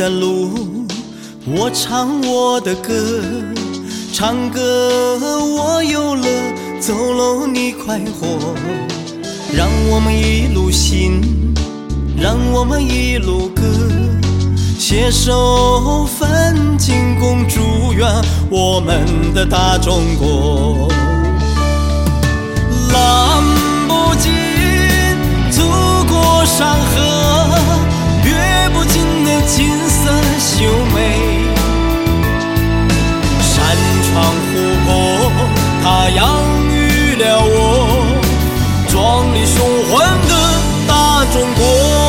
的路，我唱我的歌，唱歌我有乐，走喽你快活。让我们一路行，让我们一路歌，携手奋进共祝愿我们的大中国。浪不尽祖国山河，阅不尽的景色秀美。山川湖泊，它养育了我壮丽雄浑的大中国。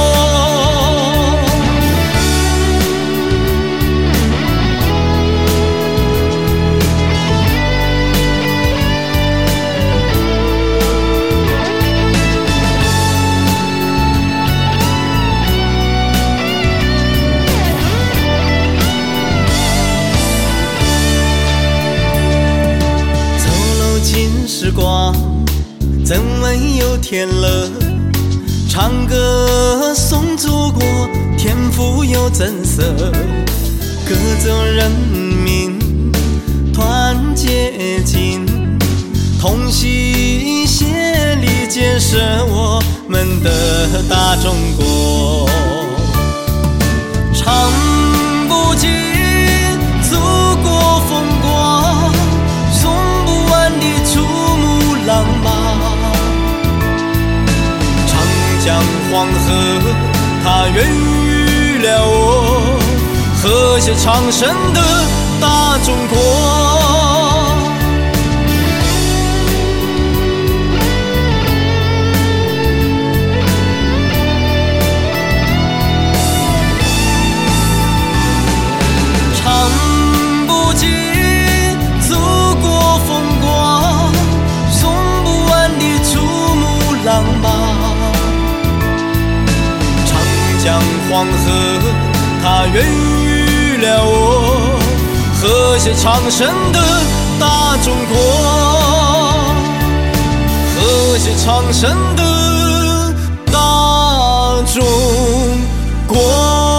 时光怎问有天乐，唱歌颂祖国，天赋有增色。歌奏人民团结紧，同心协力建设我们的大中国。唱不尽祖国风光，颂不完的祖浪漫。长江黄河，它孕育了我和谐昌盛的大中国。唱不尽祖国风光，浪漫。长江黄河，它孕育了我和谐昌盛的大中国，和谐昌盛的大中国。